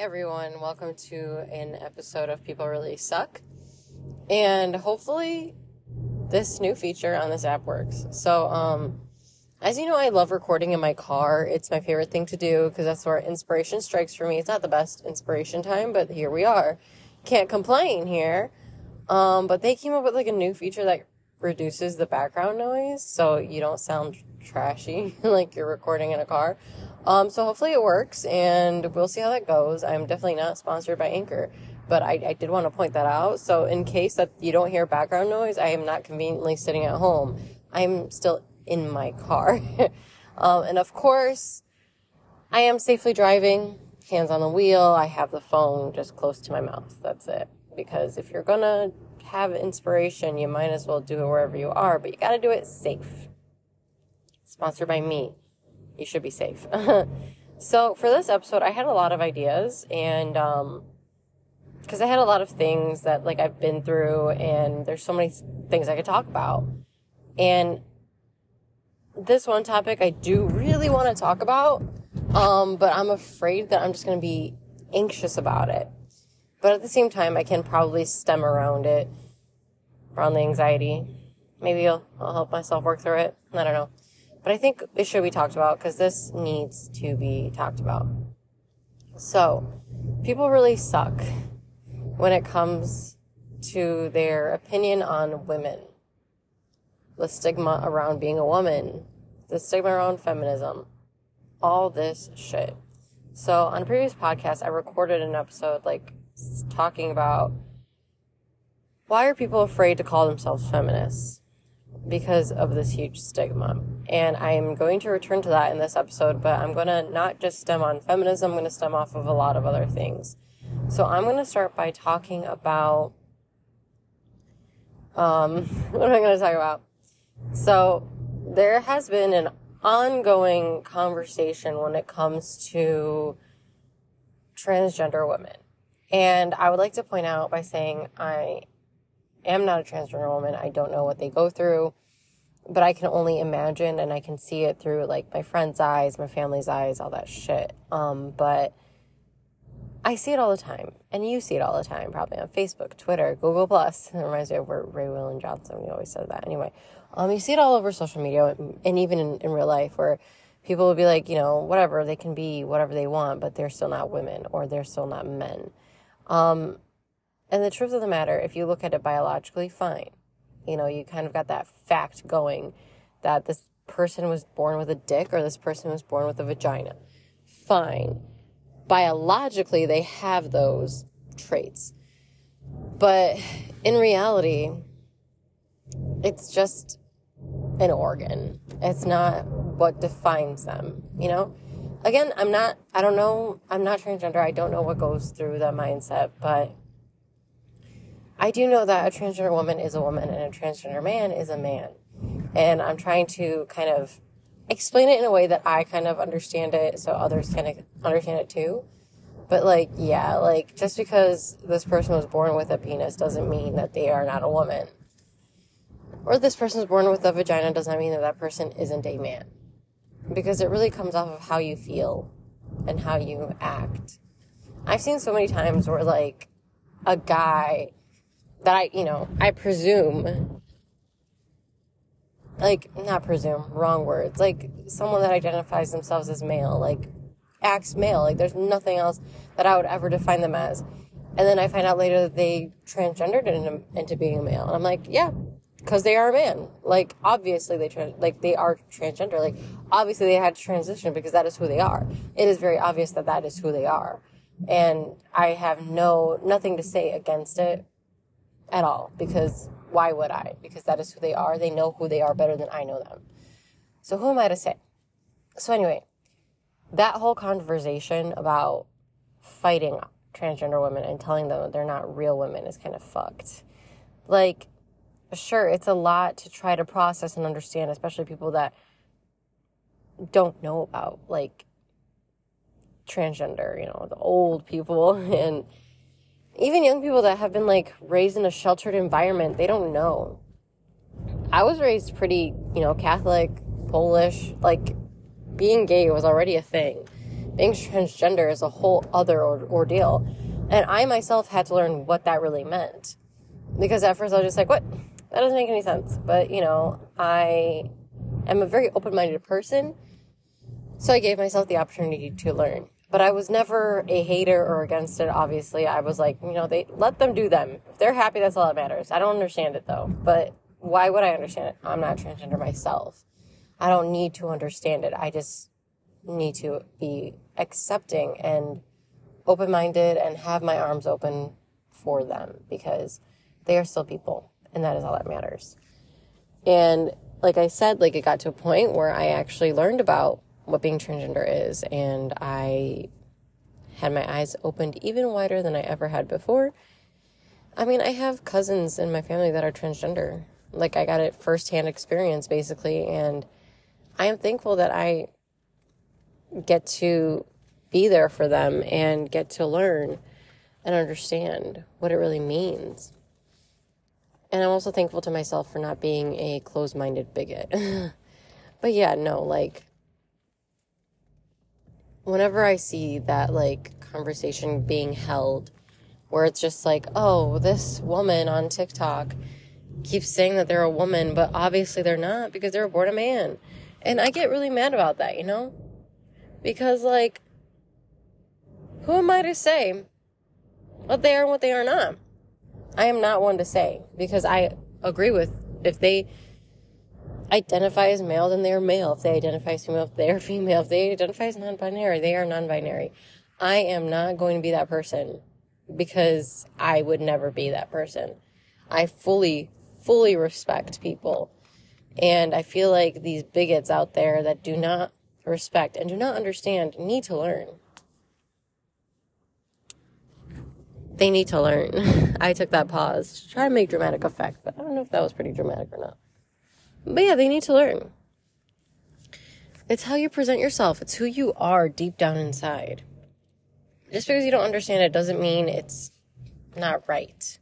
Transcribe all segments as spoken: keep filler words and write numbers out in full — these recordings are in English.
everyone, welcome to an episode of People Really Suck, and hopefully this new feature on this app works. So, um, as you know, I love recording in my car. It's my favorite thing to do because that's where inspiration strikes for me. It's not the best inspiration time, but here we are. Can't complain here. Um, but they came up with like a new feature that reduces the background noise so you don't sound trashy like you're recording in a car. Um, so hopefully it works, and we'll see how that goes. I'm definitely not sponsored by Anchor, but I, I did want to point that out. So in case that you don't hear background noise, I am not conveniently sitting at home. I'm still in my car. um, and of course, I am safely driving, hands on the wheel. I have the phone just close to my mouth. That's it. Because if you're going to have inspiration, you might as well do it wherever you are, but you got to do it safe. Sponsored by me. You should be safe. So for this episode, I had a lot of ideas, and um, because I had a lot of things that like I've been through, and there's so many things I could talk about. And this one topic I do really want to talk about, um, but I'm afraid that I'm just going to be anxious about it. But at the same time, I can probably stem around it, around the anxiety. Maybe I'll, I'll help myself work through it. I don't know. But I think it should be talked about because this needs to be talked about. So, people really suck when it comes to their opinion on women. The stigma around being a woman. The stigma around feminism. All this shit. So, on a previous podcast, I recorded an episode, like, talking about why are people afraid to call themselves feminists? Because of this huge stigma. And I'm going to return to that in this episode, but I'm going to not just stem on feminism, I'm going to stem off of a lot of other things. So I'm going to start by talking about, um, what am I going to talk about? So there has been an ongoing conversation when it comes to transgender women. And I would like to point out by saying I am not a transgender woman. I don't know what they go through, but I can only imagine, and I can see it through like my friends' eyes, my family's eyes, all that shit. Um, but I see it all the time, and you see it all the time, probably on Facebook, Twitter, Google Plus. It reminds me of where Ray William Johnson, he always said that. Anyway, um, you see it all over social media, and even in, in real life, where people will be like, you know, whatever, they can be whatever they want, but they're still not women, or they're still not men. Um, And the truth of the matter, if you look at it biologically, fine. You know, you kind of got that fact going that this person was born with a dick or this person was born with a vagina. Fine. Biologically, they have those traits. But in reality, it's just an organ. It's not what defines them, you know? Again, I'm not, I don't know, I'm not transgender. I don't know what goes through that mindset, but I do know that a transgender woman is a woman and a transgender man is a man. And I'm trying to kind of explain it in a way that I kind of understand it so others can understand it too. But like, yeah, like just because this person was born with a penis doesn't mean that they are not a woman. Or this person was born with a vagina does not mean that that person isn't a man. Because it really comes off of how you feel and how you act. I've seen so many times where like a guy that I, you know, I presume, like, not presume, wrong words, like, someone that identifies themselves as male, like, acts male, like, there's nothing else that I would ever define them as, and then I find out later that they transgendered into, into being a male, and I'm like, yeah, because they are a man, like, obviously they, trans- like, they are transgender, like, obviously they had to transition because that is who they are. It is very obvious that that is who they are, and I have no, nothing to say against it, at all, because why would I? Because that is who they are. They know who they are better than I know them. So who am I to say? So anyway, that whole conversation about fighting transgender women and telling them that they're not real women is kind of fucked. Like, sure, it's a lot to try to process and understand, especially people that don't know about, like, transgender, you know, the old people and even young people that have been, like, raised in a sheltered environment, they don't know. I was raised pretty, you know, Catholic, Polish, like, being gay was already a thing. being transgender is a whole other or- ordeal. And I myself had to learn what that really meant. Because at first I was just like, what? That doesn't make any sense. But, you know, I am a very open-minded person. So I gave myself the opportunity to learn. But I was never a hater or against it, obviously. I was like, you know, they let them do them. If they're happy, that's all that matters. I don't understand it, though. But why would I understand it? I'm not transgender myself. I don't need to understand it. I just need to be accepting and open-minded and have my arms open for them because they are still people, and that is all that matters. And like I said, like it got to a point where I actually learned about what being transgender is, and I had my eyes opened even wider than I ever had before. I mean, I have cousins in my family that are transgender. Like, I got it firsthand experience, basically, and I am thankful that I get to be there for them and get to learn and understand what it really means. And I'm also thankful to myself for not being a closed-minded bigot. But yeah, no, like, whenever I see that, like, conversation being held where it's just like, oh, this woman on TikTok keeps saying that they're a woman, but obviously they're not because they were born a man. And I get really mad about that, you know? Because, like, who am I to say what they are and what they are not? I am not one to say, because I agree with, if they identify as male, then they are male. If they identify as female, they are female. If they identify as non-binary, they are non-binary. I am not going to be that person because I would never be that person. I fully, fully respect people. And I feel like these bigots out there that do not respect and do not understand need to learn. They need to learn. I took that pause to try to make dramatic effect, but I don't know if that was pretty dramatic or not. But yeah, they need to learn. It's how you present yourself. It's who you are deep down inside. Just because you don't understand it doesn't mean it's not right.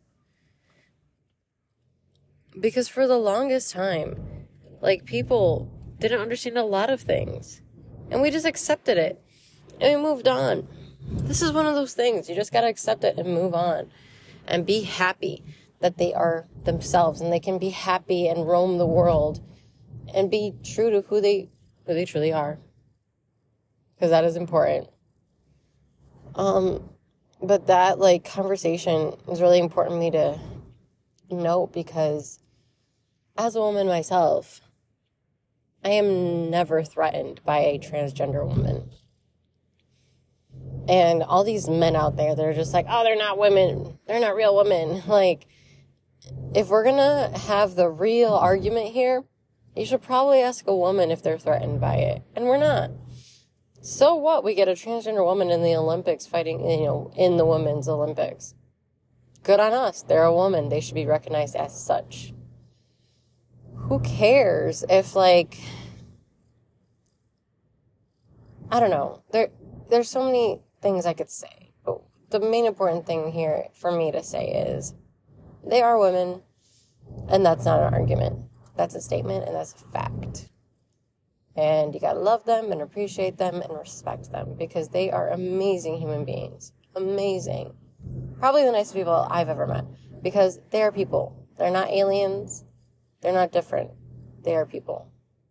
Because for the longest time, like, people didn't understand a lot of things. And we just accepted it. And we moved on. This is one of those things. You just got to accept it and move on. And be happy that they are themselves. And they can be happy and roam the world. And be true to who they, who they truly are. Because that is important. Um, but that, like, conversation is really important to me to note. Because as a woman myself, I am never threatened by a transgender woman. And all these men out there, they're just like, oh, they're not women. They're not real women. Like, if we're going to have the real argument here, you should probably ask a woman if they're threatened by it. And we're not. So what? We get a transgender woman in the Olympics fighting, you know, in the women's Olympics. Good on us. They're a woman. They should be recognized as such. Who cares if, like, I don't know. There, there's so many things I could say. But the main important thing here for me to say is they are women, and that's not an argument. That's a statement, and that's a fact. And you gotta love them and appreciate them and respect them because they are amazing human beings. Amazing. Probably the nicest people I've ever met because they are people. They're not aliens. They're not different. They are people.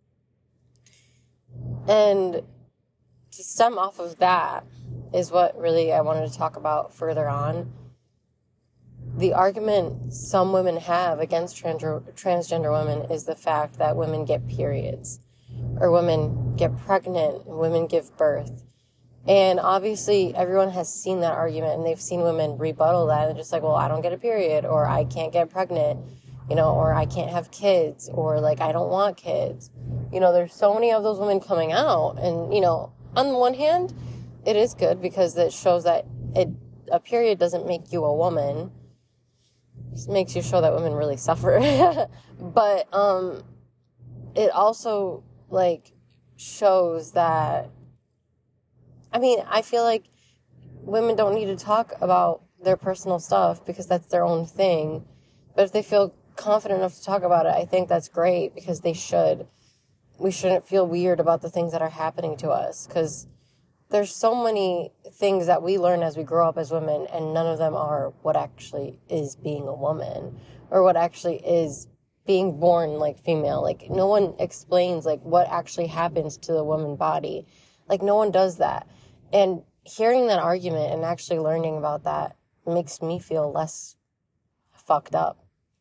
And to stem off of that is what really I wanted to talk about further on. The argument some women have against transgender, transgender women is the fact that women get periods, or women get pregnant, and women give birth. And obviously everyone has seen that argument, and they've seen women rebuttal that, and just like, well, I don't get a period, or I can't get pregnant, you know, or I can't have kids, or like, I don't want kids. You know, there's so many of those women coming out, and, you know, on the one hand, it is good because it shows that it a period doesn't make you a woman. It just makes you show that women really suffer. But um, it also, like, shows that, I mean, I feel like women don't need to talk about their personal stuff because that's their own thing. But if they feel confident enough to talk about it, I think that's great because they should. We shouldn't feel weird about the things that are happening to us because there's so many things that we learn as we grow up as women, and none of them are what actually is being a woman, or what actually is being born like female. Like, no one explains like what actually happens to the woman body. Like, no one does that. And hearing that argument and actually learning about that makes me feel less fucked up.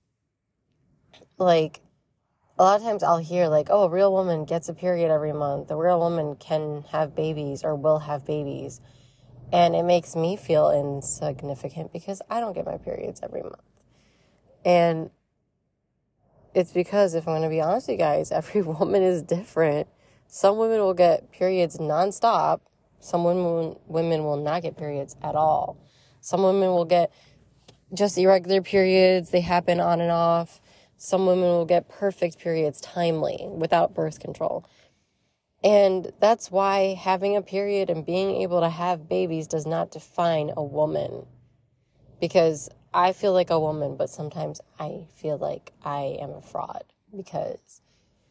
Like, a lot of times I'll hear like, oh, a real woman gets a period every month. A real woman can have babies or will have babies. And it makes me feel insignificant because I don't get my periods every month. And it's because, if I'm going to be honest with you guys, every woman is different. Some women will get periods nonstop. Some women, women will not get periods at all. Some women will get just irregular periods. They happen on and off. Some women will get perfect periods, timely, without birth control. And that's why having a period and being able to have babies does not define a woman. Because I feel like a woman, but sometimes I feel like I am a fraud. Because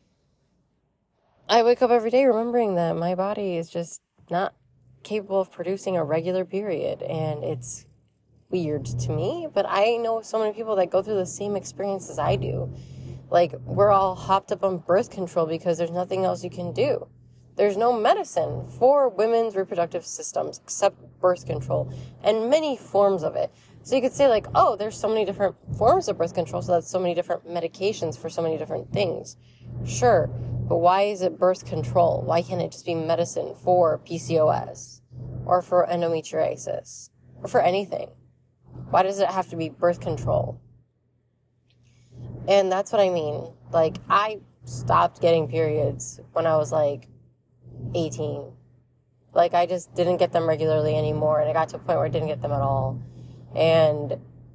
I wake up every day remembering that my body is just not capable of producing a regular period. And it's weird to me, but I know so many people that go through the same experience as I do. Like, we're all hopped up on birth control because there's nothing else you can do. There's no medicine for women's reproductive systems except birth control and many forms of it. So you could say like, oh, there's so many different forms of birth control, so that's so many different medications for so many different things. Sure, but why is it birth control? Why can't it just be medicine for P C O S or for endometriosis or for anything? Why does it have to be birth control? And that's what I mean. Like, I stopped getting periods when I was like eighteen. Like, I just didn't get them regularly anymore. And it got to a point where I didn't get them at all. And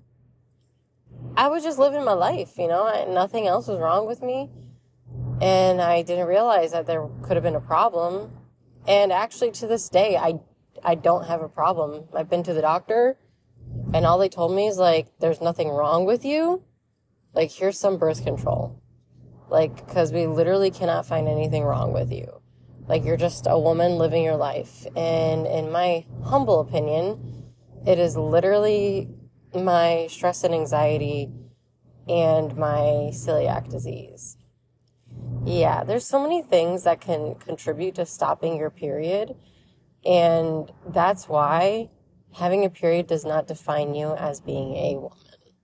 I was just living my life, you know. I, nothing else was wrong with me. And I didn't realize that there could have been a problem. And actually, to this day, I, I don't have a problem. I've been to the doctor. And all they told me is, like, there's nothing wrong with you. Like, here's some birth control. Like, because we literally cannot find anything wrong with you. Like, you're just a woman living your life. And in my humble opinion, it is literally my stress and anxiety and my celiac disease. Yeah, there's so many things that can contribute to stopping your period. And that's why having a period does not define you as being a woman.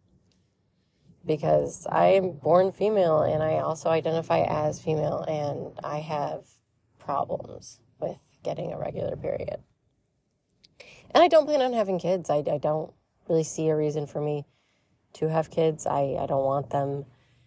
Because I am born female and I also identify as female, and I have problems with getting a regular period. And I don't plan on having kids. I, I don't really see a reason for me to have kids. I, I don't want them.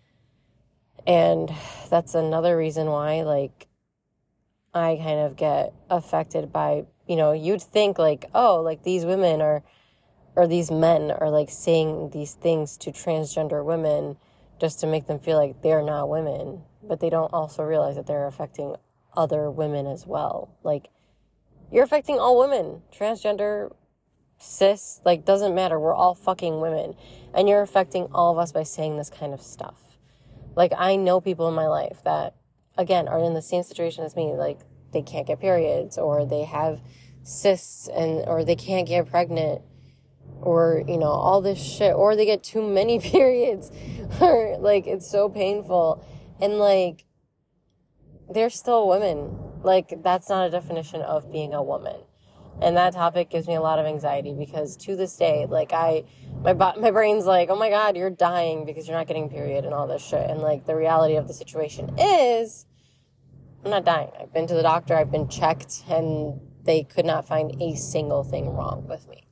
And that's another reason why, like, I kind of get affected by, you know, you'd think like, oh, like these women are, or these men are like saying these things to transgender women just to make them feel like they're not women, but they don't also realize that they're affecting other women as well. Like, you're affecting all women, transgender, cis, like, doesn't matter. We're all fucking women, and you're affecting all of us by saying this kind of stuff. Like, I know people in my life that, again, are in the same situation as me. Like, they can't get periods, or they have cysts, and or they can't get pregnant, or, you know, all this shit, or they get too many periods, or, like, it's so painful, and, like, they're still women. Like, that's not a definition of being a woman. And that topic gives me a lot of anxiety, because to this day, like, I, my bo- my brain's like, oh my God, you're dying because you're not getting period and all this shit. And, like, the reality of the situation is, I'm not dying. I've been to the doctor, I've been checked, and they could not find a single thing wrong with me.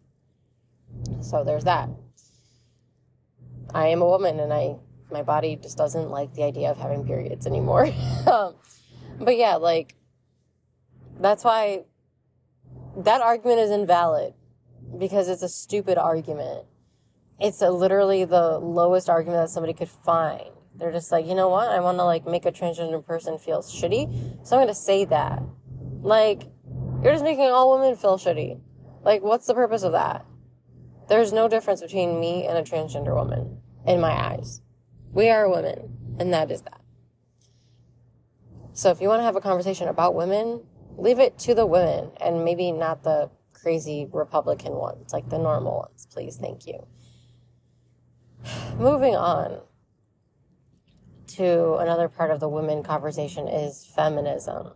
So there's that. I am a woman, and I, my body just doesn't like the idea of having periods anymore. um, but yeah, like, that's why that argument is invalid, because it's a stupid argument. It's a, literally the lowest argument that somebody could find. They're just like, you know what? I want to, like, make a transgender person feel shitty, so I'm going to say that. Like, you're just making all women feel shitty. Like, what's the purpose of that? There's no difference between me and a transgender woman, in my eyes. We are women, and that is that. So if you want to have a conversation about women, Leave it to the women, and maybe not the crazy Republican ones, like the normal ones, please. Thank you. Moving on to another part of the women conversation is feminism.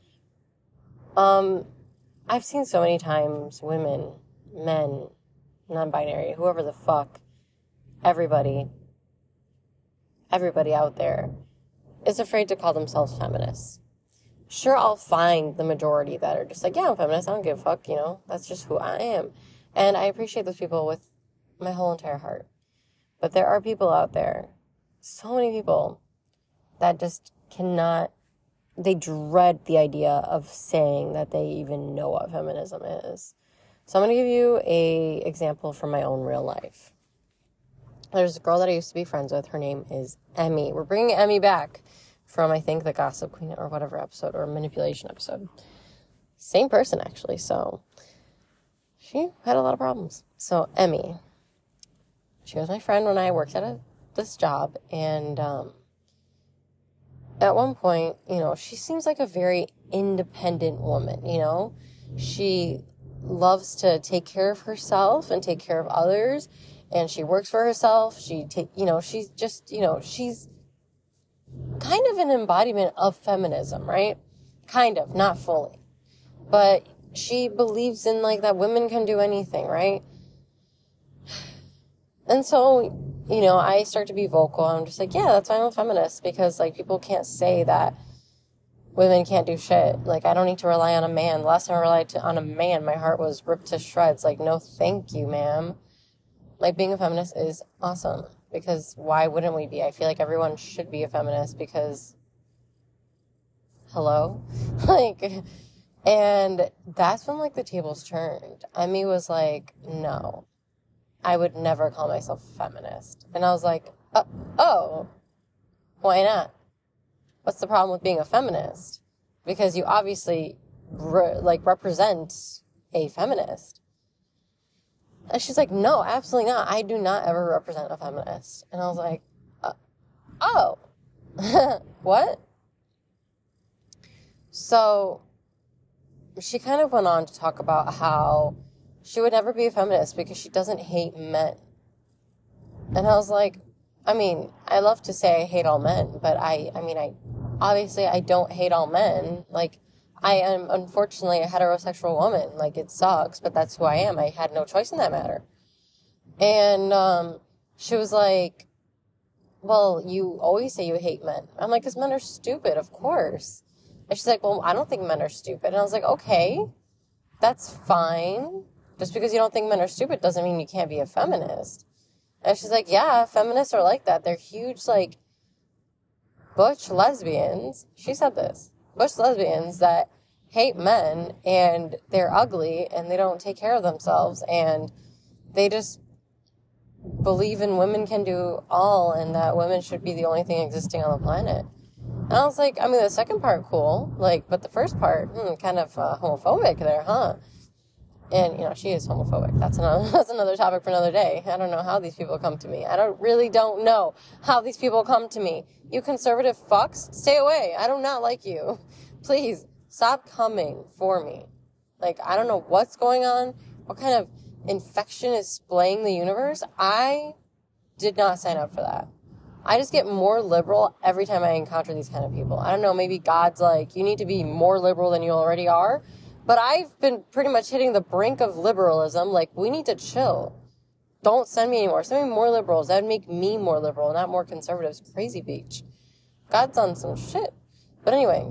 Um, I've seen so many times women, men, non-binary, whoever the fuck, everybody, everybody out there is afraid to call themselves feminists. Sure, I'll find the majority that are just like, yeah, I'm feminist, I don't give a fuck, you know, that's just who I am. And I appreciate those people with my whole entire heart. But there are people out there, so many people, that just cannot, they dread the idea of saying that they even know what feminism is. So I'm going to give you a example from my own real life. There's a girl that I used to be friends with. Her name is Emmy. We're bringing Emmy back from, I think, the Gossip Queen or whatever episode, or Manipulation episode. Same person, actually. So she had a lot of problems. So Emmy, she was my friend when I worked at a, this job. And um, at one point, you know, she seems like a very independent woman, you know. She loves to take care of herself and take care of others. And she works for herself. She take, you know, she's just, you know, she's kind of an embodiment of feminism, right? Kind of, not fully. But she believes in, like, that women can do anything, right? And so, you know, I start to be vocal. I'm just like, yeah, that's why I'm a feminist, because, like, people can't say that women can't do shit. Like, I don't need to rely on a man. The last time I relied to, on a man, my heart was ripped to shreds. Like, no, thank you, ma'am. Like, being a feminist is awesome, because why wouldn't we be? I feel like everyone should be a feminist, because, hello? Like, and that's when, like, the tables turned. Emmy was like, no, I would never call myself a feminist. And I was like, uh, oh, why not? What's the problem with being a feminist? Because you obviously, re- like, represent a feminist. And she's like, no, absolutely not. I do not ever represent a feminist. And I was like, uh, oh, what? So she kind of went on to talk about how she would never be a feminist because she doesn't hate men. And I was like, I mean, I love to say I hate all men, but I, I mean, I, obviously I don't hate all men. Like, I am, unfortunately, a heterosexual woman. Like, it sucks, but that's who I am. I had no choice in that matter. And um, she was like, well, you always say you hate men. I'm like, because men are stupid, of course. And she's like, well, I don't think men are stupid. And I was like, okay, that's fine. Just because you don't think men are stupid doesn't mean you can't be a feminist. And she's like, yeah, feminists are like that. They're huge, like, butch lesbians. She said this. Butch lesbians that hate men, and they're ugly, and they don't take care of themselves, and they just believe in women can do all, and that women should be the only thing existing on the planet. And I was like, I mean, the second part, cool, like, but the first part, hmm, kind of uh, homophobic there, huh? And, you know, she is homophobic. That's another, that's another topic for another day. I don't know how these people come to me. I don't really don't know how these people come to me. You conservative fucks, stay away. I do not like you. Please, stop coming for me. Like, I don't know what's going on. What kind of infection is splaying the universe? I did not sign up for that. I just get more liberal every time I encounter these kind of people. I don't know, maybe God's like, you need to be more liberal than you already are. But I've been pretty much hitting the brink of liberalism. Like, we need to chill. Don't send me anymore. Send me more liberals. That would make me more liberal, not more conservatives. Crazy beach. God's on some shit. But anyway,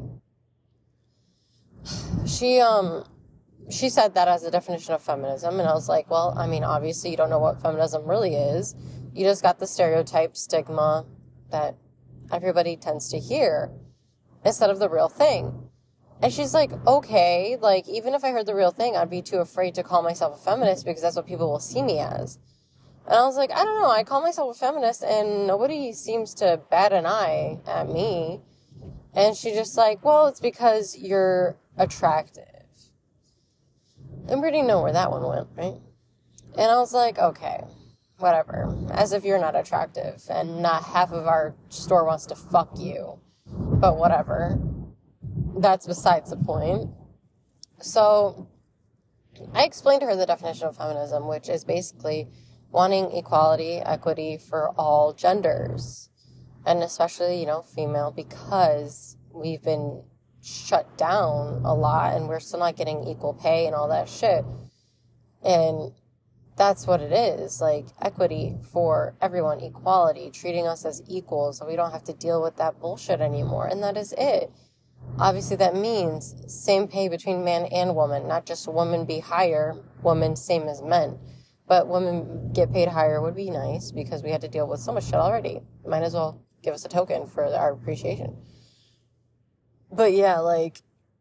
she, um, she said that as a definition of feminism. And I was like, well, I mean, obviously you don't know what feminism really is. You just got the stereotype stigma that everybody tends to hear instead of the real thing. And she's like, okay, like, even if I heard the real thing, I'd be too afraid to call myself a feminist because that's what people will see me as. And I was like, I don't know, I call myself a feminist and nobody seems to bat an eye at me. And she's just like, well, it's because you're attractive. I already know where that one went, right? And I was like, okay, whatever. As if you're not attractive and not half of our store wants to fuck you. But whatever. That's besides the point. So I explained to her the definition of feminism, which is basically wanting equality, equity for all genders, and especially, you know, female, because we've been shut down a lot and we're still not getting equal pay and all that shit. And that's what it is, like equity for everyone, equality, treating us as equals so we don't have to deal with that bullshit anymore. And that is it. Obviously, that means same pay between man and woman, not just women be higher, women same as men. But women get paid higher would be nice because we had to deal with so much shit already. Might as well give us a token for our appreciation. But yeah, like,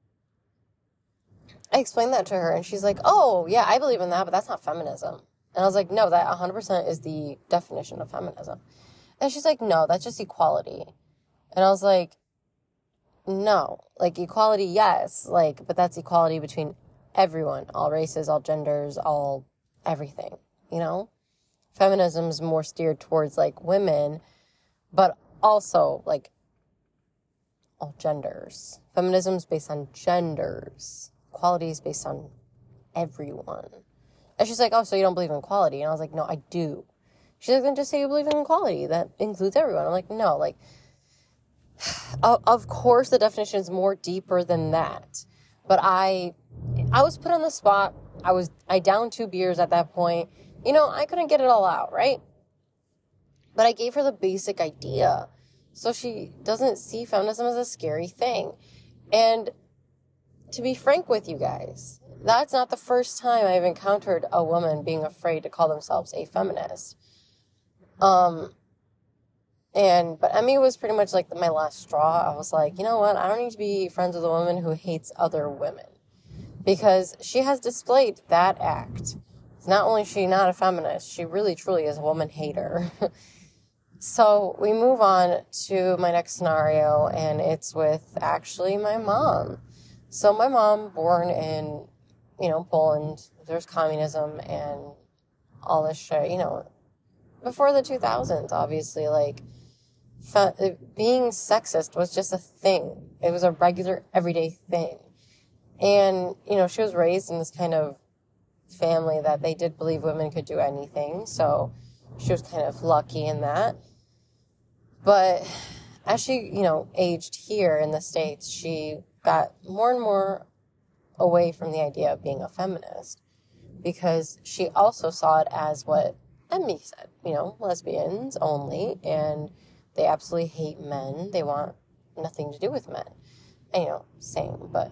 I explained that to her and she's like, oh, yeah, I believe in that, but that's not feminism. And I was like, no, that one hundred percent is the definition of feminism. And she's like, no, that's just equality. And I was like, no, like equality, yes, like, but that's equality between everyone, all races, all genders, all everything, you know? Feminism is more steered towards like women, but also like all genders. Feminism is based on genders. Equality is based on everyone. And she's like, oh, so you don't believe in equality? And I was like, no, I do. She's like, then just say you believe in equality. That includes everyone. I'm like, no, like, of course the definition is more deeper than that. But I, I was put on the spot. I was, I downed two beers at that point. You know, I couldn't get it all out, right? But I gave her the basic idea. So she doesn't see feminism as a scary thing. And to be frank with you guys, that's not the first time I've encountered a woman being afraid to call themselves a feminist. Um, and, but Emmy was pretty much like my last straw. I was like, you know what? I don't need to be friends with a woman who hates other women. Because she has displayed that act. Not only is she not a feminist, she really truly is a woman hater. So we move on to my next scenario, and it's with actually my mom. So my mom, born in, you know, Poland, there's communism and all this shit, you know, before the two thousands, obviously, like, fe- being sexist was just a thing. It was a regular, everyday thing. And, you know, she was raised in this kind of family that they did believe women could do anything, so she was kind of lucky in that. But as she, you know, aged here in the States, she got more and more away from the idea of being a feminist because she also saw it as what Emmy said, you know, lesbians only, and they absolutely hate men. They want nothing to do with men. And, you know, same, but...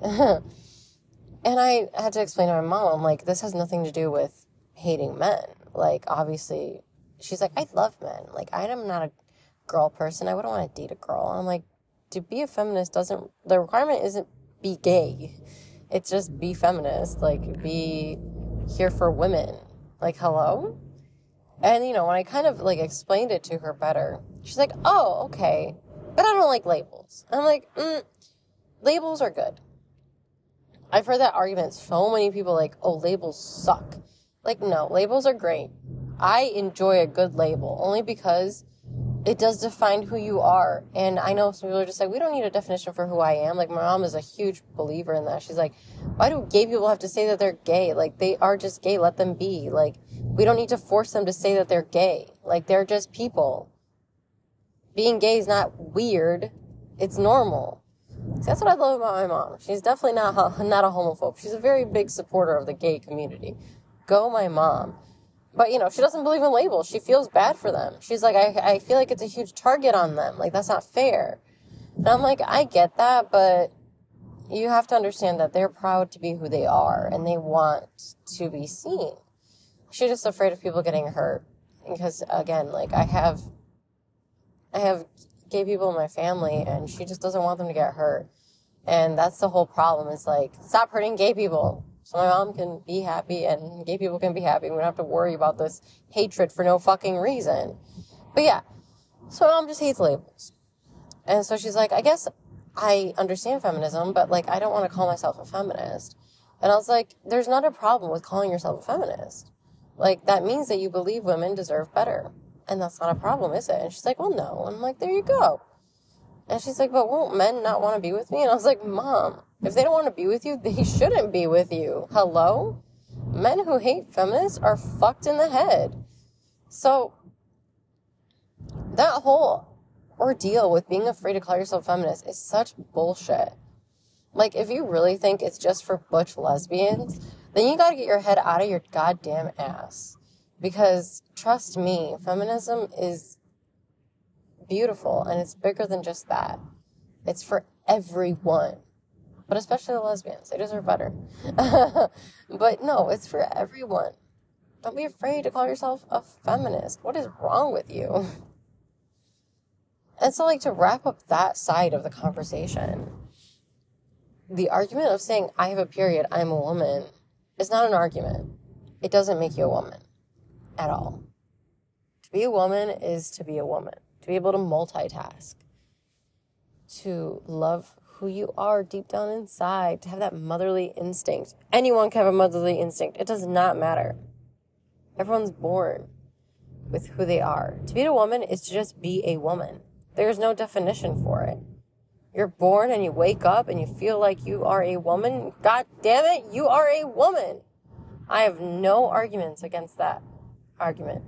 And I had to explain to my mom, I'm like, this has nothing to do with hating men. Like, obviously, she's like, I love men. Like, I am not a girl person. I wouldn't want to date a girl. I'm like, to be a feminist doesn't, the requirement isn't be gay. It's just be feminist. Like, be here for women. Like, hello? And, you know, when I kind of, like, explained it to her better, she's like, oh, okay. But I don't like labels. I'm like, mm, labels are good. I've heard that argument. So many people like, oh, labels suck. Like, no, labels are great. I enjoy a good label only because it does define who you are. And I know some people are just like, we don't need a definition for who I am. Like, my mom is a huge believer in that. She's like, why do gay people have to say that they're gay? Like, they are just gay. Let them be. Like, we don't need to force them to say that they're gay. Like, they're just people. Being gay is not weird. It's normal. See, that's what I love about my mom. She's definitely not not a homophobe. She's a very big supporter of the gay community. Go my mom. But, you know, she doesn't believe in labels. She feels bad for them. She's like, I, I feel like it's a huge target on them. Like, that's not fair. And I'm like, I get that, but you have to understand that they're proud to be who they are, and they want to be seen. She's just afraid of people getting hurt. Because, again, like, I have... I have... gay people in my family, and she just doesn't want them to get hurt. And that's the whole problem, is like, stop hurting gay people so my mom can be happy and gay people can be happy. We don't have to worry about this hatred for no fucking reason. But yeah, so my mom just hates labels. And so she's like, I guess I understand feminism, but like, I don't want to call myself a feminist. And I was like, there's not a problem with calling yourself a feminist. Like, that means that you believe women deserve better. And that's not a problem, is it? And she's like, well, no. And I'm like, there you go. And she's like, but won't men not want to be with me? And I was like, Mom, If they don't want to be with you, they shouldn't be with you. Hello? Men who hate feminists are fucked in the head. So, that whole ordeal with being afraid to call yourself feminist is such bullshit. Like, if you really think it's just for butch lesbians, then you gotta get your head out of your goddamn ass. Because, trust me, feminism is beautiful, and it's bigger than just that. It's for everyone. But especially the lesbians. They deserve better. But no, it's for everyone. Don't be afraid to call yourself a feminist. What is wrong with you? And so, like, to wrap up that side of the conversation, the argument of saying, I have a period, I'm a woman, is not an argument. It doesn't make you a woman at all. To be a woman is to be a woman. To be able to multitask. To love who you are deep down inside. To have that motherly instinct. Anyone can have a motherly instinct. It does not matter. Everyone's born with who they are. To be a woman is to just be a woman. There's no definition for it. You're born and you wake up and you feel like you are a woman. God damn it, you are a woman. I have no arguments against that argument.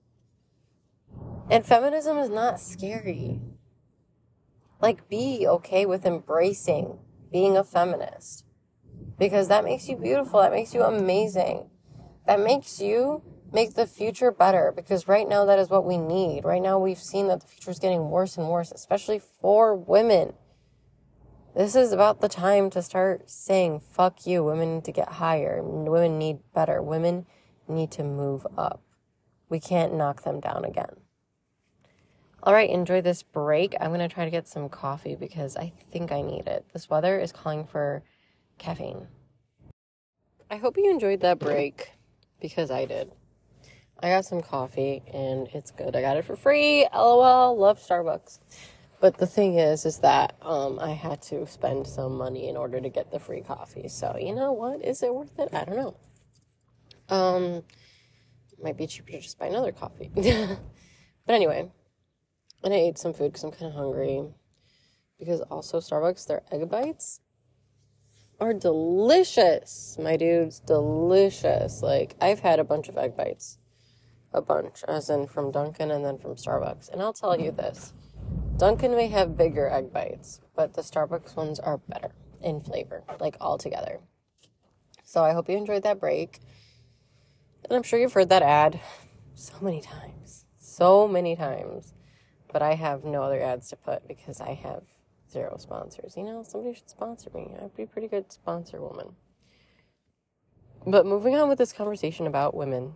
And feminism is not scary. Like, be okay with embracing being a feminist. Because that makes you beautiful. That makes you amazing. That makes you make the future better. Because right now, that is what we need. Right now, we've seen that the future is getting worse and worse, especially for women. This is about the time to start saying, fuck you, women need to get higher. Women need better. Women need to move up. We can't knock them down again. All right, enjoy this break. I'm going to try to get some coffee because I think I need it. This weather is calling for caffeine. I hope you enjoyed that break because I did. I got some coffee and it's good. I got it for free. LOL, love Starbucks. But the thing is, is that um, I had to spend some money in order to get the free coffee. So, you know what? Is it worth it? I don't know. Um, might be cheaper to just buy another coffee. But anyway, and I ate some food because I'm kind of hungry. Because also Starbucks, their egg bites are delicious. My dudes, delicious. Like, I've had a bunch of egg bites. A bunch. As in from Dunkin' and then from Starbucks. And I'll tell you this. Dunkin' may have bigger egg bites, but the Starbucks ones are better in flavor, like all together. So I hope you enjoyed that break. And I'm sure you've heard that ad so many times. So many times. But I have no other ads to put because I have zero sponsors. You know, somebody should sponsor me. I'd be a pretty good sponsor woman. But moving on with this conversation about women.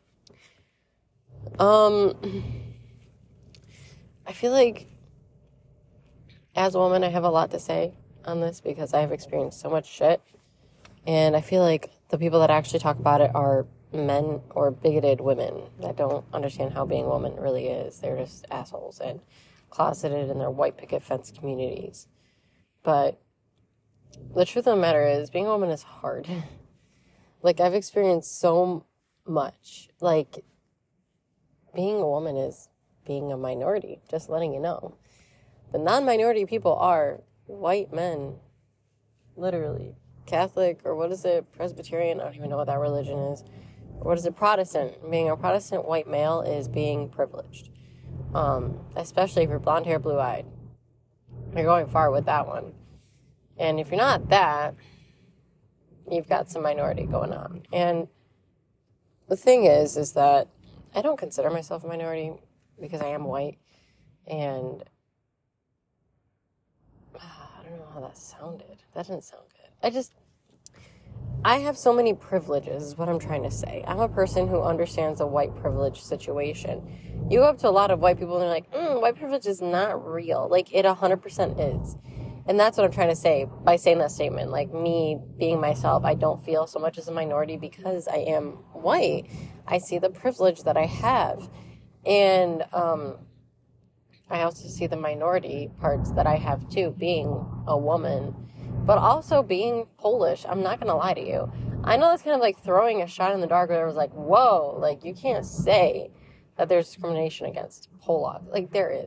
Um, I feel like as a woman, I have a lot to say on this because I've experienced so much shit. And I feel like the people that actually talk about it are men or bigoted women that don't understand how being a woman really is. They're just assholes and closeted in their white picket fence communities. But the truth of the matter is, being a woman is hard. Like, I've experienced so much. Like, being a woman is being a minority, just letting you know. The non-minority people are white men, literally. Catholic, or what is it, Presbyterian, I don't even know what that religion is. Or what is it, Protestant. Being a Protestant white male is being privileged. Um, especially if you're blonde hair, blue-eyed. You're going far with that one. And if you're not that, you've got some minority going on. And the thing is, is that I don't consider myself a minority because I am white. And I don't know how that sounded. That didn't sound good. I just, I have so many privileges is what I'm trying to say. I'm a person who understands the white privilege situation. You go up to a lot of white people and they're like, mm, white privilege is not real. Like, it one hundred percent is. And that's what I'm trying to say by saying that statement. Like, me being myself, I don't feel so much as a minority because I am white. I see the privilege that I have. And um, I also see the minority parts that I have too, being a woman. But also being Polish, I'm not going to lie to you. I know that's kind of like throwing a shot in the dark where it was like, whoa, like, you can't say that there's discrimination against Polak. Like, there is.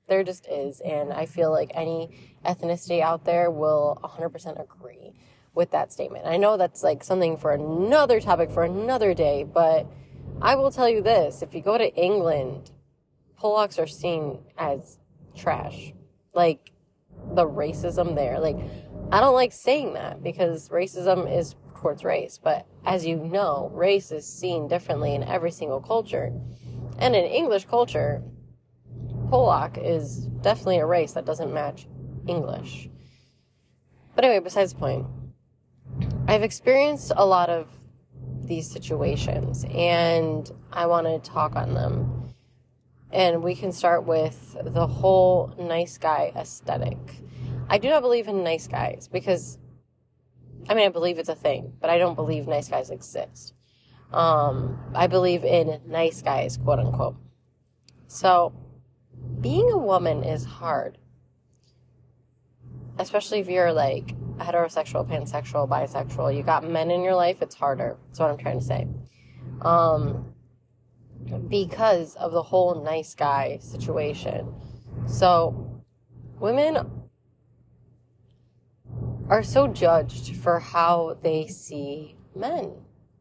There just is. And I feel like any ethnicity out there will one hundred percent agree with that statement. I know that's like something for another topic for another day, but I will tell you this. If you go to England, Polacks are seen as trash. Like, the racism there. Like, I don't like saying that because racism is towards race. But as you know, race is seen differently in every single culture. And in English culture, Polak is definitely a race that doesn't match English. But anyway, besides the point, I've experienced a lot of these situations, and I want to talk on them. And we can start with the whole nice guy aesthetic. I do not believe in nice guys because, I mean, I believe it's a thing, but I don't believe nice guys exist. Um, I believe in nice guys, quote unquote. So, being a woman is hard. Especially if you're like heterosexual, pansexual, bisexual. You got men in your life, it's harder. That's what I'm trying to say. Um, because of the whole nice guy situation. So, women are so judged for how they see men.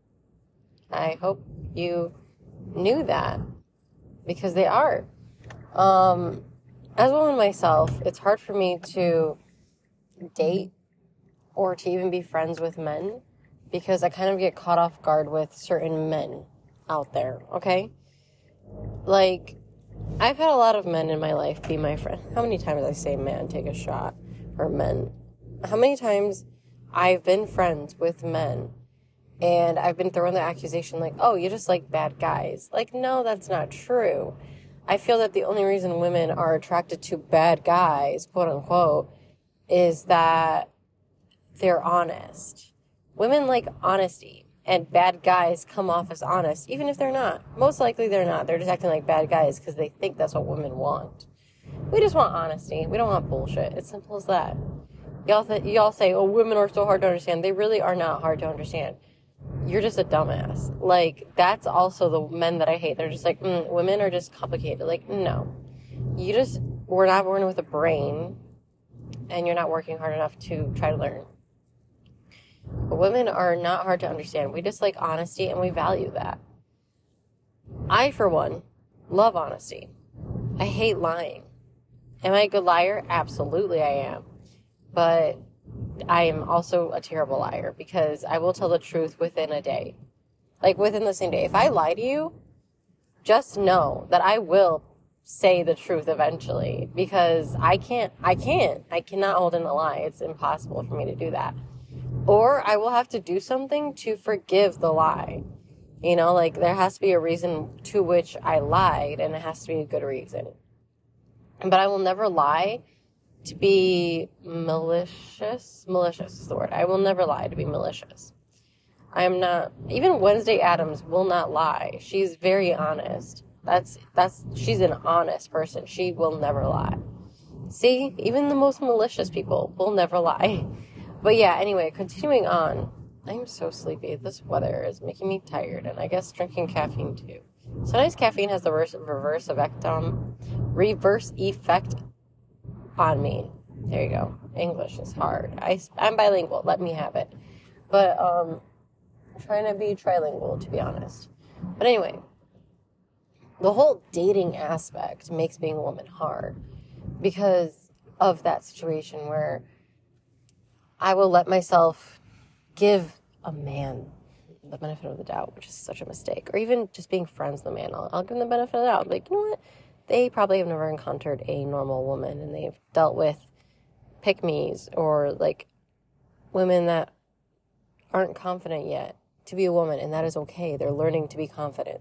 I hope you knew that, because they are. Um, as a woman myself, it's hard for me to date or to even be friends with men because I kind of get caught off guard with certain men out there, okay? Like, I've had a lot of men in my life be my friend. How many times I say man, take a shot, or men? How many times I've been friends with men and I've been thrown the accusation like, oh, you just like bad guys. Like, no, that's not true. I feel that the only reason women are attracted to bad guys, quote unquote, is that they're honest. Women like honesty, and bad guys come off as honest, even if they're not. Most likely they're not. They're just acting like bad guys because they think that's what women want. We just want honesty. We don't want bullshit. It's simple as that. Y'all, th- y'all say, oh, women are so hard to understand. They really are not hard to understand. You're just a dumbass. Like, that's also the men that I hate. They're just like, mm, women are just complicated. Like, no. You just were not born with a brain, and you're not working hard enough to try to learn. But women are not hard to understand. We just like honesty, and we value that. I, for one, love honesty. I hate lying. Am I a good liar? Absolutely I am. But I am also a terrible liar because I will tell the truth within a day. Like, within the same day. If I lie to you, just know that I will say the truth eventually because I can't, I can't, I cannot hold in a lie. It's impossible for me to do that. Or I will have to do something to forgive the lie. You know, like, there has to be a reason to which I lied, and it has to be a good reason. But I will never lie to be malicious. Malicious is the word. I will never lie to be malicious. I am not, even Wednesday Addams will not lie. She's very honest. That's, that's, she's an honest person. She will never lie. See, even the most malicious people will never lie. But yeah, anyway, continuing on. I'm so sleepy. This weather is making me tired, and I guess drinking caffeine too. Sometimes caffeine has the reverse, reverse effect, um, reverse effect on me. There you go. English is hard. I, I'm bilingual. Let me have it. But, um, I'm trying to be trilingual, to be honest. But anyway, the whole dating aspect makes being a woman hard because of that situation where I will let myself give a man the benefit of the doubt, which is such a mistake. Or even just being friends with a man, I'll, I'll give them the benefit of the doubt. Like, you know what? They probably have never encountered a normal woman, and they've dealt with pick-me's or, like, women that aren't confident yet to be a woman, and that is okay. They're learning to be confident.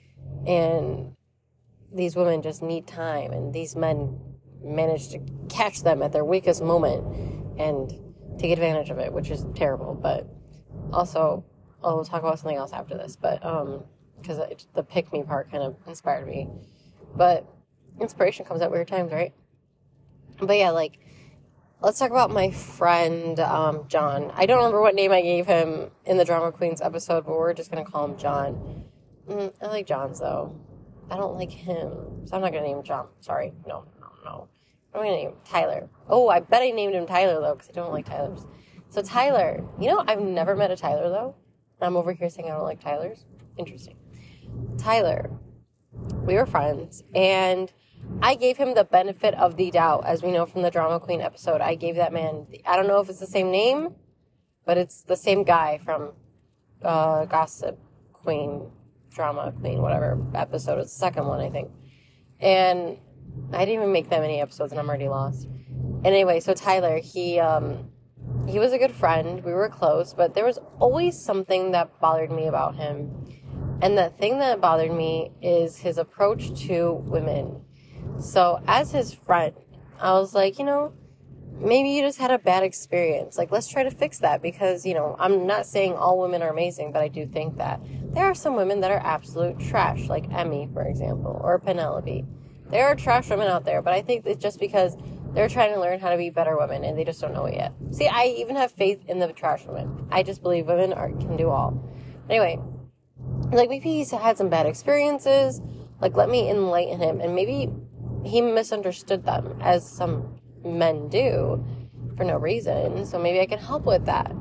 And these women just need time, and these men manage to catch them at their weakest moment and take advantage of it, which is terrible. But also, I'll talk about something else after this, but um, because the pick-me part kind of inspired me. But inspiration comes at weird times, right? But yeah, like, let's talk about my friend, um, John. I don't remember what name I gave him in the Drama Queens episode, but we're just going to call him John. Mm, I like John's, though. I don't like him, so I'm not going to name him John. Sorry. No, no, don't know. What am I going to name him? Tyler. Oh, I bet I named him Tyler, though, because I don't like Tylers. So Tyler. You know, I've never met a Tyler, though. I'm over here saying I don't like Tylers. Interesting. Tyler. We were friends, and I gave him the benefit of the doubt, as we know from the Drama Queen episode. I gave that man, I don't know if it's the same name, but it's the same guy from uh, Gossip Queen, Drama Queen, whatever episode. It's the second one, I think. And I didn't even make that many episodes, and I'm already lost. Anyway, so Tyler, he um, he was a good friend. We were close, but there was always something that bothered me about him. And the thing that bothered me is his approach to women. So as his friend, I was like, you know, maybe you just had a bad experience. Like, let's try to fix that because, you know, I'm not saying all women are amazing, but I do think that there are some women that are absolute trash, like Emmy, for example, or Penelope. There are trash women out there, but I think it's just because they're trying to learn how to be better women and they just don't know it yet. See, I even have faith in the trash women. I just believe women are can do all. Anyway, like maybe he's had some bad experiences. Like, let me enlighten him, and maybe he misunderstood them, as some men do, for no reason. So maybe I can help with that.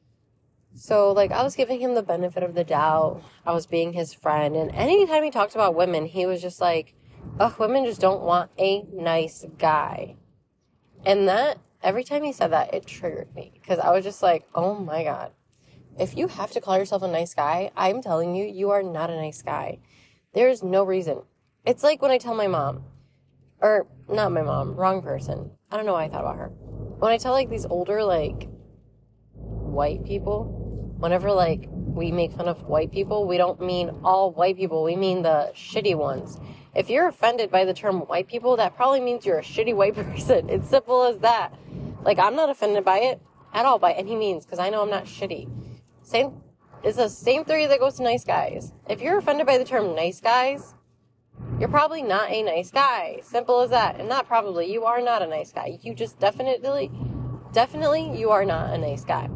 So, like, I was giving him the benefit of the doubt. I was being his friend. And anytime he talked about women, he was just like, ugh, women just don't want a nice guy. And that, every time he said that, it triggered me. Because I was just like, oh my God. If you have to call yourself a nice guy, I'm telling you, you are not a nice guy. There's no reason. It's like when I tell my mom, or not my mom, wrong person. I don't know why I thought about her. When I tell, like, these older, like, white people, whenever, like, we make fun of white people, we don't mean all white people. We mean the shitty ones. If you're offended by the term white people, that probably means you're a shitty white person. It's simple as that. Like, I'm not offended by it at all by any means because I know I'm not shitty. Same, it's the same theory that goes to nice guys. If you're offended by the term nice guys, you're probably not a nice guy. Simple as that. And not probably, you are not a nice guy. You just definitely, definitely, you are not a nice guy.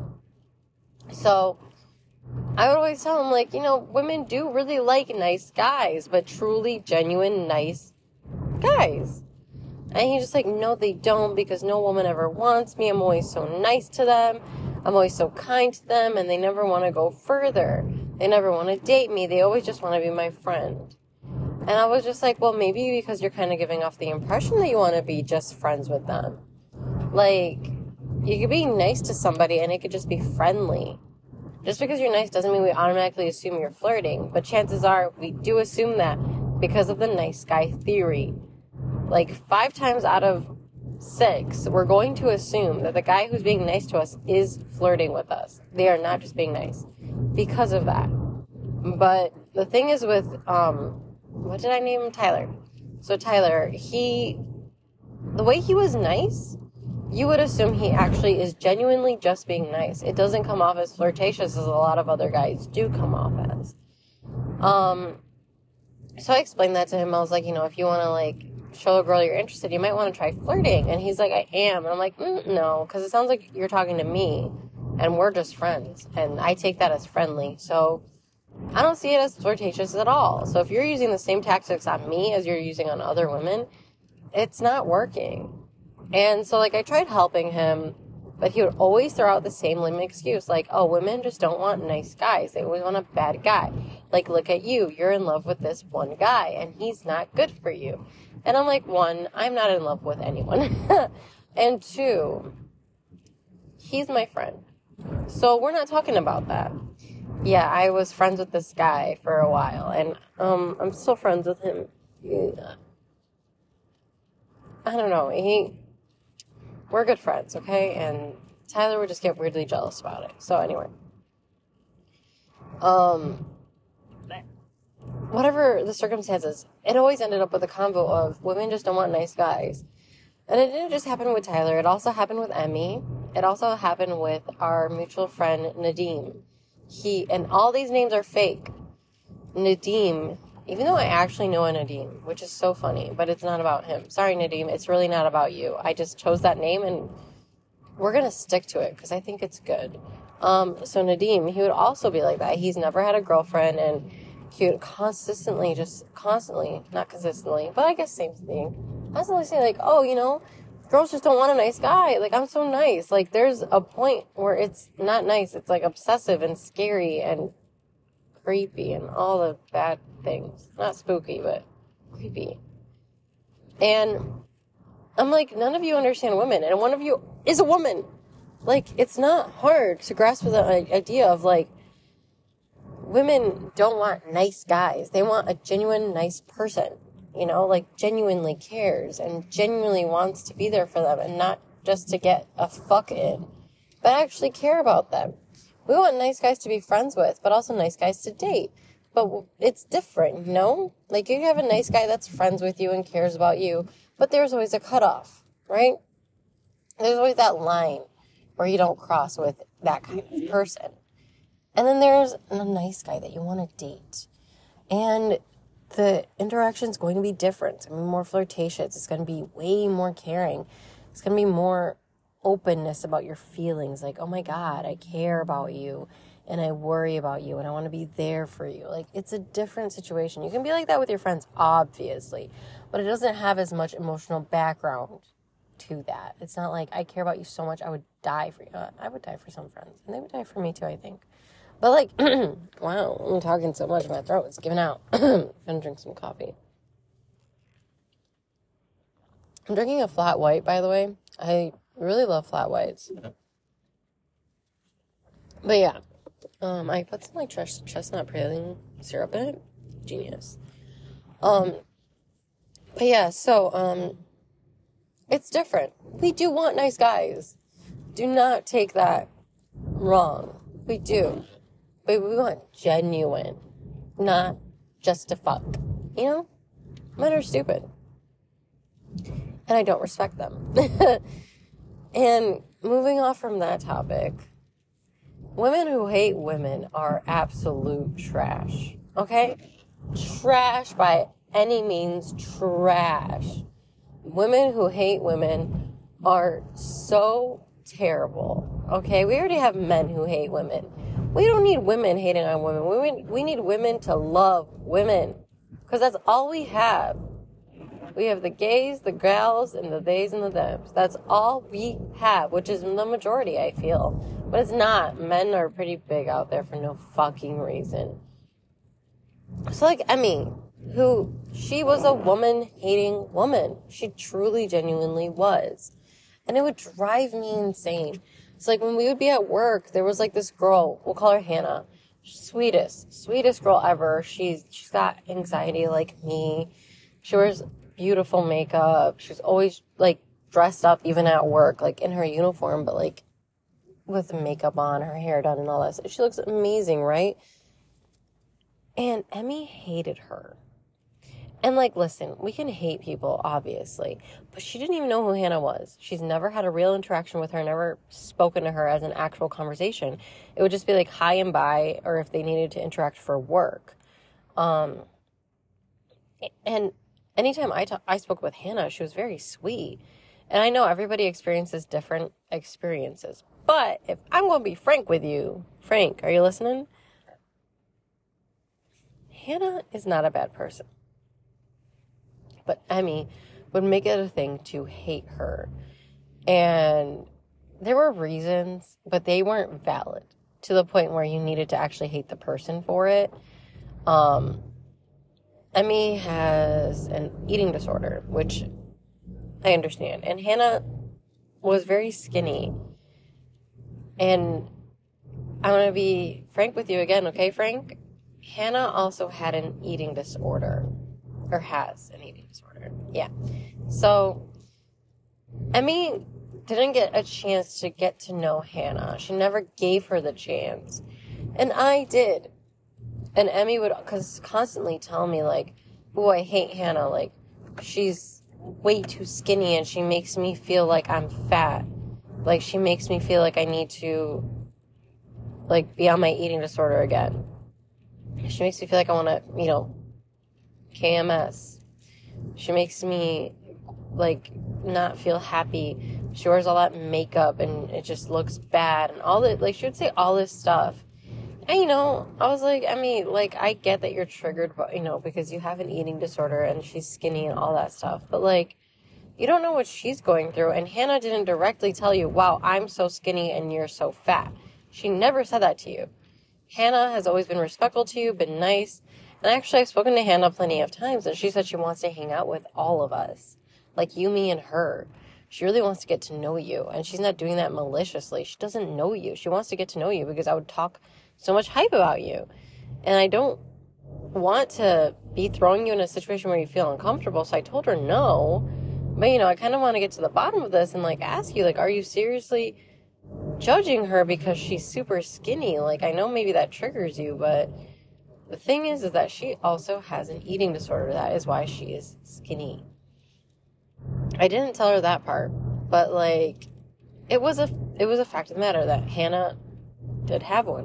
So, I would always tell him, like, you know, women do really like nice guys, but truly genuine nice guys. And he's just like, no, they don't, because no woman ever wants me. I'm always so nice to them. I'm always so kind to them, and they never want to go further. They never want to date me. They always just want to be my friend. And I was just like, well, maybe because you're kind of giving off the impression that you want to be just friends with them. Like, you could be nice to somebody and it could just be friendly. Just because you're nice doesn't mean we automatically assume you're flirting. But chances are we do assume that because of the nice guy theory. Like, five times out of six, we're going to assume that the guy who's being nice to us is flirting with us. They are not just being nice because of that. But the thing is with, um, what did I name him? Tyler. So Tyler, he, the way he was nice, you would assume he actually is genuinely just being nice. It doesn't come off as flirtatious as a lot of other guys do come off as. Um, so I explained that to him. I was like, you know, if you want to, like, show a girl you're interested, you might want to try flirting. And he's like, I am. And I'm like, mm, no, because it sounds like you're talking to me and we're just friends. And I take that as friendly. So I don't see it as flirtatious at all. So if you're using the same tactics on me as you're using on other women, it's not working. And so, like, I tried helping him, but he would always throw out the same lame excuse. Like, oh, women just don't want nice guys. They always want a bad guy. Like, look at you. You're in love with this one guy, and he's not good for you. And I'm like, one, I'm not in love with anyone. And two, he's my friend. So we're not talking about that. Yeah, I was friends with this guy for a while, and um, I'm still friends with him. Yeah. I don't know. He, we're good friends, okay? And Tyler would just get weirdly jealous about it. So anyway, um, whatever the circumstances, it always ended up with a convo of women just don't want nice guys. And it didn't just happen with Tyler. It also happened with Emmy. It also happened with our mutual friend, Nadim. He, and all these names are fake. Nadim, even though I actually know a Nadim, which is so funny, but it's not about him. Sorry, Nadim, it's really not about you. I just chose that name, and we're going to stick to it because I think it's good. Um, so Nadim, he would also be like that. He's never had a girlfriend, and he would consistently, just constantly, not consistently, but I guess same thing, constantly say, like, oh, you know, girls just don't want a nice guy. Like, I'm so nice. Like, there's a point where it's not nice. It's, like, obsessive and scary and creepy and all the bad things. Not spooky, but creepy. And I'm like, none of you understand women. And one of you is a woman. Like, it's not hard to grasp the idea of, like, women don't want nice guys. They want a genuine, nice person. You know, like, genuinely cares and genuinely wants to be there for them and not just to get a fuck in, but actually care about them. We want nice guys to be friends with, but also nice guys to date. But it's different, you know? Like, you have a nice guy that's friends with you and cares about you, but there's always a cutoff, right? There's always that line where you don't cross with that kind of person. And then there's a nice guy that you want to date. And the interaction's going to be different. It's going to be more flirtatious. It's going to be way more caring. It's going to be more openness about your feelings. Like, oh my God, I care about you and I worry about you and I want to be there for you. Like, it's a different situation. You can be like that with your friends, obviously, but it doesn't have as much emotional background to that. It's not like, I care about you so much, I would die for you. Uh, I would die for some friends, and they would die for me too, I think. But, like, wow, I'm talking so much, my throat is giving out. I'm gonna drink some coffee. I'm drinking a flat white, by the way. I really love flat whites. But, yeah. Um, I put some, like, chest- chestnut praline syrup in it. Genius. Um, but, yeah, so, um... it's different. We do want nice guys. Do not take that wrong. We do. But we want genuine. Not just to fuck. You know? Men are stupid. And I don't respect them. And moving off from that topic, women who hate women are absolute trash. Okay? Trash by any means. Trash. Women who hate women are so terrible, okay? We already have men who hate women. We don't need women hating on women. Women, we need women to love women, because that's all we have. We have the gays, the gals, and the theys and the thems. That's all we have, which is the majority, I feel. But it's not. Men are pretty big out there for no fucking reason. So, like, Emmy, who, she was a woman-hating woman. She truly, genuinely was. And it would drive me insane. It's like when we would be at work, there was like this girl, we'll call her Hannah. Sweetest, sweetest girl ever. She's, she's got anxiety like me. She wears beautiful makeup. She's always like dressed up even at work, like in her uniform, but like with makeup on, her hair done and all that. So she looks amazing, right? And Emmy hated her. And, like, listen, we can hate people, obviously, but she didn't even know who Hannah was. She's never had a real interaction with her, never spoken to her as an actual conversation. It would just be, like, hi and bye, or if they needed to interact for work. Um, and anytime I, ta- I spoke with Hannah, she was very sweet. And I know everybody experiences different experiences. But if I'm going to be frank with you, Frank, are you listening? Hannah is not a bad person. But Emmy would make it a thing to hate her. And there were reasons, but they weren't valid to the point where you needed to actually hate the person for it. Um, Emmy has an eating disorder, which I understand. And Hannah was very skinny. And I want to be frank with you again, okay, Frank? Hannah also had an eating disorder. Or has an eating disorder. Yeah. So, Emmy didn't get a chance to get to know Hannah. She never gave her the chance. And I did. And Emmy would cause constantly tell me, like, oh, I hate Hannah. Like, she's way too skinny and she makes me feel like I'm fat. Like, she makes me feel like I need to, like, be on my eating disorder again. She makes me feel like I want to, you know, K M S. She makes me, like, not feel happy. She wears all that makeup and it just looks bad. And all that, like, she would say all this stuff. And, you know, I was like, I mean, like, I get that you're triggered, you know, because you have an eating disorder and she's skinny and all that stuff. But, like, You don't know what she's going through. And Hannah didn't directly tell you, wow, I'm so skinny and you're so fat. She never said that to you. Hannah has always been respectful to you, been nice. And actually, I've spoken to Hannah plenty of times, and she said she wants to hang out with all of us. Like you, me, and her. She really wants to get to know you. And she's not doing that maliciously. She doesn't know you. She wants to get to know you because I would talk so much hype about you. And I don't want to be throwing you in a situation where you feel uncomfortable. So I told her no. But, you know, I kind of want to get to the bottom of this and, like, ask you, like, are you seriously judging her because she's super skinny? Like, I know maybe that triggers you, but the thing is, is that she also has an eating disorder. That is why she is skinny. I didn't tell her that part, but, like, it was a, it was a fact of the matter that Hannah did have one.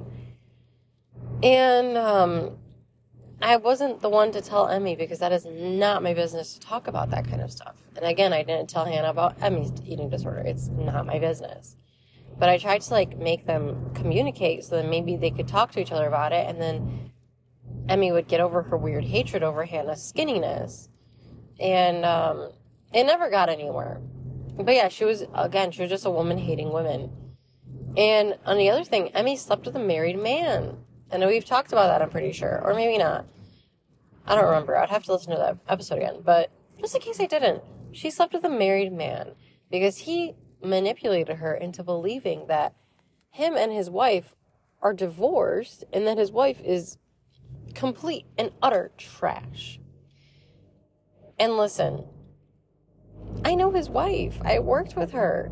And, um... I wasn't the one to tell Emmy because that is not my business to talk about that kind of stuff. And again, I didn't tell Hannah about Emmy's eating disorder. It's not my business. But I tried to, like, make them communicate so that maybe they could talk to each other about it, and then Emmy would get over her weird hatred over Hannah's skinniness. And um, it never got anywhere. But yeah, she was, again, she was just a woman hating women. And on the other thing, Emmy slept with a married man. I know we've talked about that, I'm pretty sure. Or maybe not. I don't remember. I'd have to listen to that episode again. But just in case I didn't, she slept with a married man because he manipulated her into believing that him and his wife are divorced and that his wife is complete and utter trash. And listen, I know his wife. I worked with her.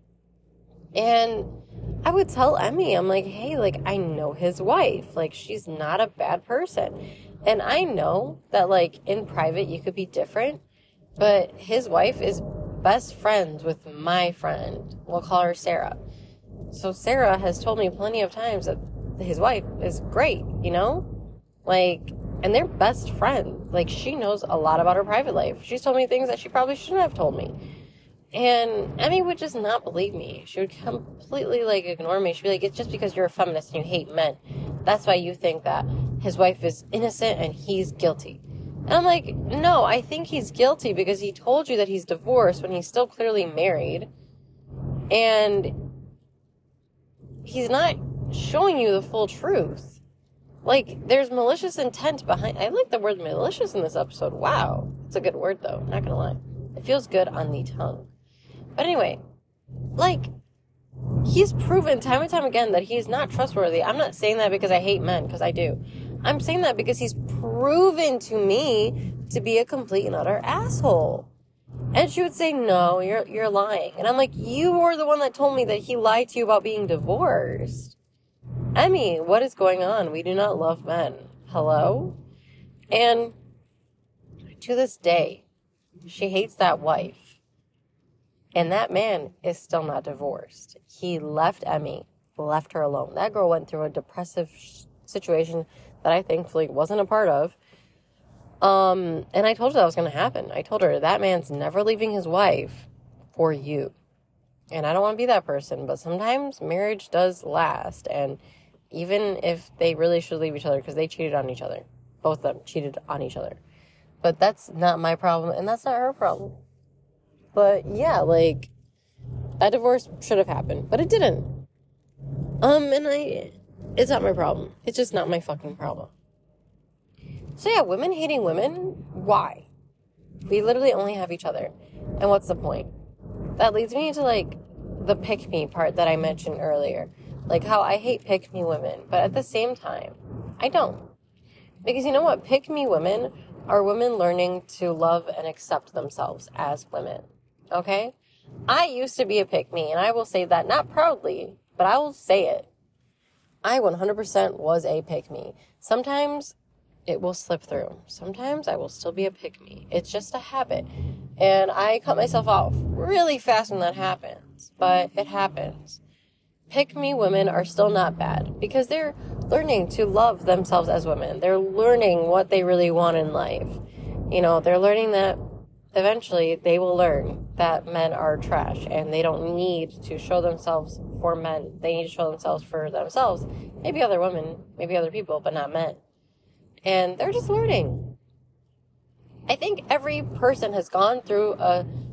And I would tell Emmy, I'm like, hey, like, I know his wife. Like, she's not a bad person. And I know that, like, in private you could be different, but his wife is best friends with my friend. We'll call her Sarah. So Sarah has told me plenty of times that his wife is great, you know? Like, and they're best friends. Like, she knows a lot about her private life. She's told me things that she probably shouldn't have told me. And Emmy would just not believe me. She would completely, like, ignore me. She'd be like, it's just because you're a feminist and you hate men. That's why you think that his wife is innocent and he's guilty. And I'm like, no, I think he's guilty because he told you that he's divorced when he's still clearly married. And he's not showing you the full truth. Like, there's malicious intent behind... I like the word malicious in this episode. Wow. It's a good word, though. Not gonna lie. It feels good on the tongue. But anyway, like, he's proven time and time again that he's not trustworthy. I'm not saying that because I hate men, because I do. I'm saying that because he's proven to me to be a complete and utter asshole. And she would say, no, you're you're lying. And I'm like, you were the one that told me that he lied to you about being divorced. Emmy, what is going on? We do not love men. Hello? And to this day, she hates that wife. And that man is still not divorced. He left Emmy, left her alone. That girl went through a depressive situation that I thankfully wasn't a part of. Um, and I told her that was going to happen. I told her that man's never leaving his wife for you. And I don't want to be that person, but sometimes marriage does last. And even if they really should leave each other because they cheated on each other. Both of them cheated on each other. But that's not my problem, and that's not her problem. But yeah, like, that divorce should have happened, but it didn't. Um, and I, it's not my problem. It's just not my fucking problem. So yeah, women hating women, why? We literally only have each other. And what's the point? That leads me into, like, the pick-me part that I mentioned earlier. Like, how I hate pick-me women, but at the same time, I don't. Because you know what? Pick-me women are women learning to love and accept themselves as women. Okay? I used to be a pick-me, and I will say that, not proudly, but I will say it. I one hundred percent was a pick-me. Sometimes it will slip through. Sometimes I will still be a pick-me. It's just a habit. And I cut myself off really fast when that happens. But it happens. Pick-me women are still not bad because they're learning to love themselves as women. They're learning what they really want in life. You know, they're learning that eventually they will learn that men are trash and they don't need to show themselves for men. They need to show themselves for themselves. Maybe other women, maybe other people, but not men. And they're just learning. I think every person has gone through a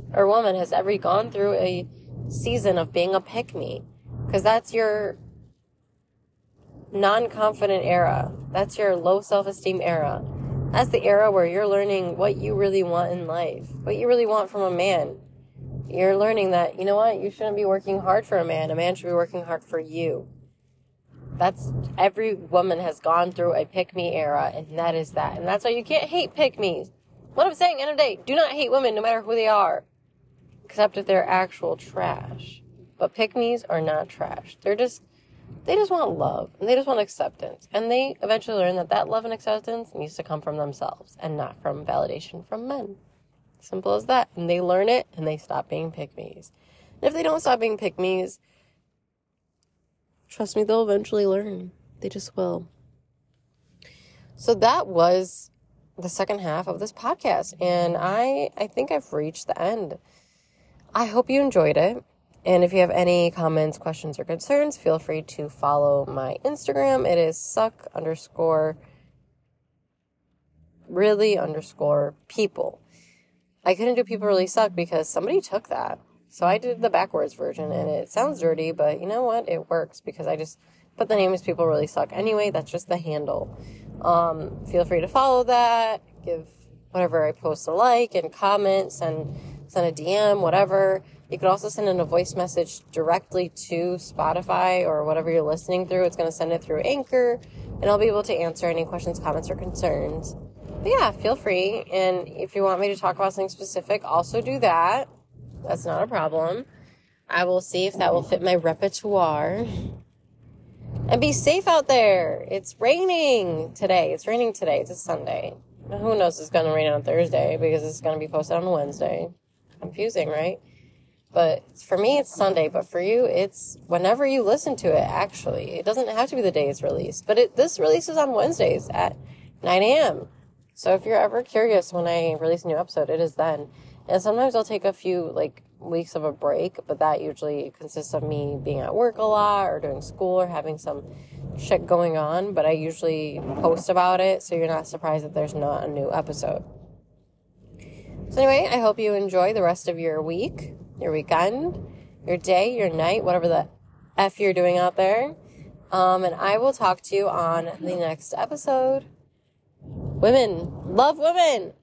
or woman has ever gone through a season of being a pick-me. Because that's your non-confident era. That's your low self-esteem era. That's the era where you're learning what you really want in life. What you really want from a man. You're learning that, you know what, you shouldn't be working hard for a man. A man should be working hard for you. That's, every woman has gone through a pick-me era, and that is that. And that's why you can't hate pick-me's. What I'm saying, end of the day, do not hate women no matter who they are. Except if they're actual trash. But pick-me's are not trash. They're just, they just want love. And they just want acceptance. And they eventually learn that that love and acceptance needs to come from themselves. And not from validation from men. Simple as that. And they learn it, and they stop being pick-me's. And if they don't stop being pick-me's, trust me, they'll eventually learn. They just will. So that was the second half of this podcast. And I, I think I've reached the end. I hope you enjoyed it. And if you have any comments, questions, or concerns, feel free to follow my Instagram. It is suck underscore really underscore people. I couldn't do people really suck because somebody took that. So I did the backwards version, and it sounds dirty, but you know what? It works because I just put the name as people really suck. Anyway, that's just the handle. Um, feel free to follow that. Give whatever I post a like and comments and send a D M, whatever. You could also send in a voice message directly to Spotify or whatever you're listening through. It's going to send it through Anchor, and I'll be able to answer any questions, comments, or concerns. But yeah, feel free. And if you want me to talk about something specific, also do that. That's not a problem. I will see if that will fit my repertoire. And be safe out there. It's raining today. It's raining today. It's a Sunday. Who knows it's going to rain on Thursday because it's going to be posted on Wednesday. Confusing, right? But for me, it's Sunday. But for you, it's whenever you listen to it, actually. It doesn't have to be the day it's released. But it this releases on Wednesdays at nine a.m. So if you're ever curious when I release a new episode, it is then. And sometimes I'll take a few, like, weeks of a break. But that usually consists of me being at work a lot or doing school or having some shit going on. But I usually post about it, so you're not surprised that there's not a new episode. So anyway, I hope you enjoy the rest of your week, your weekend, your day, your night, whatever the F you're doing out there. Um, and I will talk to you on the next episode. Women, love women.